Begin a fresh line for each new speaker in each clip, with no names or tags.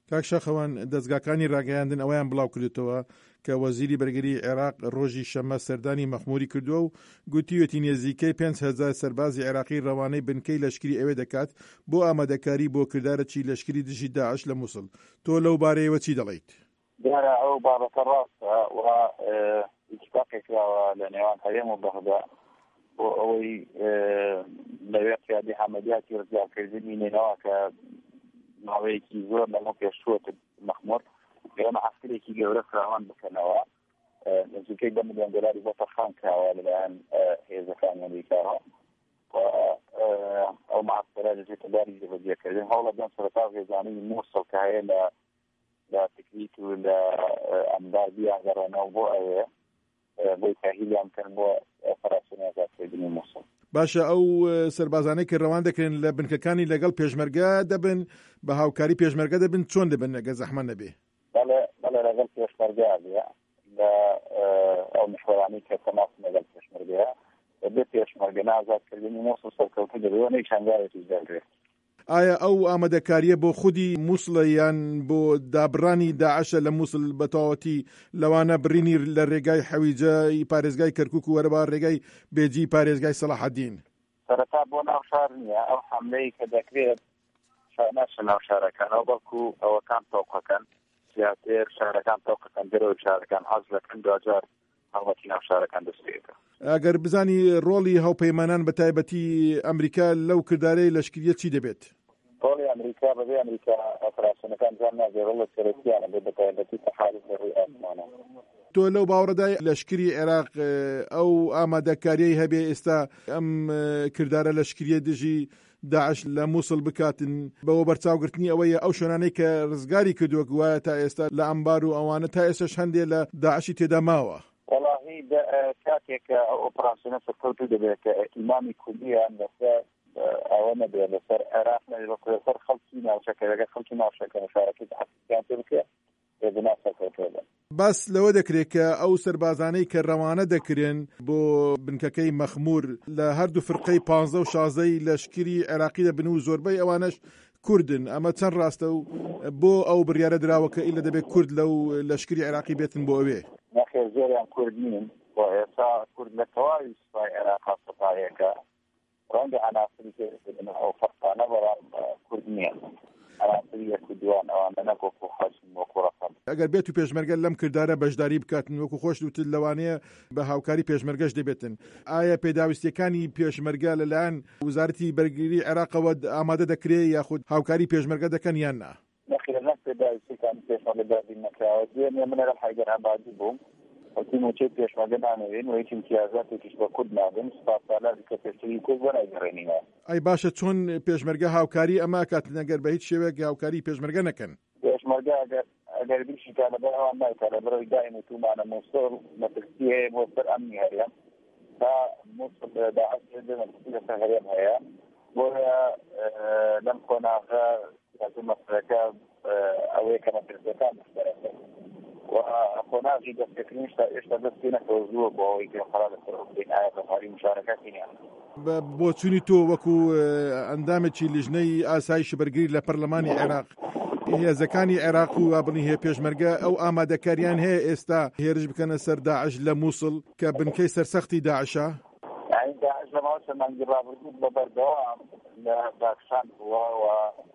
کاک شەخەوان دەستگاکانی ڕاگەیاندن ئەویان بڵاو کردێتەوە کە وەزیری بەرگری عێراق ڕۆژی شەمە سەردانی مەخموری کردووە و گوتیوێتی نێزیکەی 5,000 سەربازی عێراقی ڕەوانەی بنکەی لەشکری ئەوێ دەکات بۆ ئامادەکاری بۆ کردارەکی لەشکری دژی داعش لە مووسڵ. تۆ لەو بارەیەوە چی دەڵێیت؟
دیارە ئەو بابەتە ڕاستە و اتفاقێکراوە لە نێوان هەرێم و بەغدا بۆ ئەوەی لەوێ قیادی حەمەدیاتی ڕزگارکردنی نێنەوە کە ماوەیەکی زۆر لەمە پێشووە مەخموور ئێمە عەسکرێکی گەورە فراوان بکەنەوە نزیکەی 10 ملیۆن دۆلاری بۆ تەرخان کراوە لەلایەن هێزەکانی ئەمریکاوە و ئەو معسکەرە دەچێتە داری جێبەجێکردن هەوڵە بدەن سەرەتا هێزانەی مووسڵ کە هەیە لە تکنیک و لە ئەمدار بیاگەڕێنەوە بۆ ئەوێ بۆی تاهیلیان بکەن بۆ ئۆپەراسیۆنی ئازادکردنی مووسڵ.
باشە ئەو سەربازانەی کە ڕەوان دەکرێن لە بنکەکانی لەگەڵ پێشمەرگە دەبن بە هاوکاری پێشمەرگە دەبن چۆن دەبن ئەگە زەحمەت نەبێ؟
بەڵێ لەگەڵ پێشمەرگە بێ لە ئەو مشوەرانەی کە تەماس لەگەڵ پێشمەرگەیە بێ پێشمەرگە ئازادکردنی مووسڵ سەرکەوتوو دەبێت نەیشانگارێکی دەبێت.
ئایا ئەو ئامادەکاریە بۆ خودی مووسڵە یان بۆ دابڕانی داعشە لە مووسڵ بەتەواوەتی لەوانە بڕینی لە ڕێگای حەویجە پارێزگای کەرکووک و وەرەبا ڕێگای بێجی پارێزگای سەلاحەدین؟
سەرەتا بۆ ناو شار نییە ئەو حەملەی کە دەکرێت نەچە ناو شارەکانەوە بەڵکو ئەوەکان تۆقەکەن زیاتر شارەکان تۆقەکەن دەرەوە شارەکان حەز دەکەن دوجار هەڵەتی ناو شارەکان دەستپێکە.
ئەگەر بزانی ڕۆڵی هاوپەیمانان بە تایبەتی ئەمریکا لەو کردارەی لەشکریە چی دەبێت؟
ڕۆڵی ئەمریکا بەبێ ئەمریکا ئۆپەراسیۆنەکان جان نابێ ڕۆڵە سەرەکییانە بێ بە تایبەتی تەحالف ڕووی ئاسمانە.
تۆ لەو باوەڕەدای لەشکری عێراق ئەو ئامادەکاریەی هەبێ ئێستا ئەم کردارە لەشکریە دژی داعش لە مووسڵ بکاتن بەوە بەرچاوگرتنی ئەوەیە ئەو شوێنانەی کە ڕزگاری کردووە وایە تا ئێستا لە ئەمبار و ئەوانە تا ئێستاش هەندێک لە داعشی تێدا ماوە؟
وەڵاهی کاتێک ئەو ئۆپەراسیۆنە سەرکەوتوو دەبێت کە ئیمامی کوردیان لەسەر ئەوە نەبێت لەسەر عێراق نەبێت لەسەر خەڵکی ناوچەکە لەگەر خەڵکی ناوچەکە مشارەکەی تەحقیقیان پێ بکرێت بێبنا سەرکەوتووە.
باس لەوە دەکرێت کە ئەو سەربازانەی کە ڕەوانە دەکرێن بۆ بنکەکەی مەخمور لە هەردوو فرقەی 15 و 16 لەشکری عێراقی دەبن و زۆربەی ئەوانەش کوردن. ئەمە چەند ڕاستە و بۆ ئەو بڕیارە دراوە کە ئیلە دەبێت کورد لەو لەشکری عێراقی بێتن بۆ ئەوێ؟
نەخێر زۆریان کورد نین بۆ ئێستا کورد لە تەواوی سوپای عێراق سەپایەکە ڕەنگە عناسری تێدەبن ئەو فەرقانە بەڵام کورد نییە عناسری یەک و دوان ئەوانە نەکۆکو حاجم وەکو ڕەقەم.
ئەگەر بێت و پێشمەرگە لەم کردارە بەشداری بکاتن وەکو خۆش وتت لەوانەیە بە هاوکاری پێشمەرگەش دەبێتن. ئایا پێداویستیەکانی پێشمەرگە لەلایەن وزارەتی بەرگری عێراقەوە ئامادە دەکرێت یاخود هاوکاری پێشمەرگە دەکەن یان نا؟
نەخێر نەک پێداویستیەکانی پێشمەرگە دابین نەکراوە دوێنێ منە لە حەیدەرئابادی بووم وەکی موچەی پێشمەرگە نانەوێن و هیچ امتیازاتێکیش بە کورد نادن سپاسسالاری کە پێشتری کورد بۆ نایگەڕێنینەوە.
ئەی باشە چۆن پێشمەرگە هاوکاری ئەمە کاتن ئەگەر بە هیچ شێوەیەک هاوکاری پێشمەرگە نەکەن؟
پێشمەرگە ئەگەر بیشیکە لەبەر ئەوان نایکە لەبەرەوەی دایم و تومانە مووسڵ مەترسی هەیە بۆ سەر ئەمنی هەرێم تا مووسڵ داعش لەسەر هەرێم هەیە بۆیە لەم کۆناغە مەسەلەکە ئەوەیە کە مەترسیەکان مشتەرەکە و قۆناغی دەستکردنیش تا ئێستا دەستی نەکەوتووە بۆ ئەوەی کە خەڵا لەسەر بین ئایا بەهاری مشارەکەتینیان
بۆ چوونی تۆ وەکو ئەندامێکی لیژنەی ئاسایشی بەرگری لە پەرلەمانی عێراق هێزەکانی عێراق و وابڵی هەیە پێشمەرگە ئەو ئامادەکاریان هەیە ئێستا هێرش بکەنە سەر داعش لە مووسڵ کە بنکەی سەرسەختی داعشە؟
یعنی داعش لە ماوەی مانگی ڕابردوو بەبەردەوام لە باکستان بووە و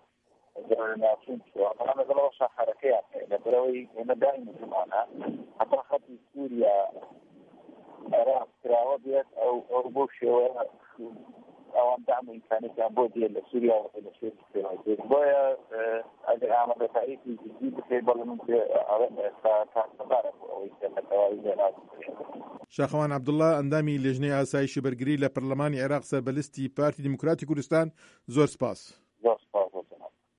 ناچون بەڵام لەگەڵەوە حرەکەیان لەبەرەوەی ئێمە دایم مسلمانە حتا خەتی سووریا عێراق کراوە بێت ئەو بۆ شێوە ئەوان دام و ئیمکانێکیان بۆ دێت لە سووریا لە شوێن بۆیە ئەگەر ئامادەکاریی جدی بکەیت بەڵام ئێستا کارسەبارە بۆ ئەوەی کە لە تەواوی لێناو
شاخەوان عەبدوڵڵا ئەندامی لیژنەی ئاسایشی بەرگری لە پەرلەمانی عێراق سەربەلستی پارتی دیموکراتی کوردستان زۆر سپاس.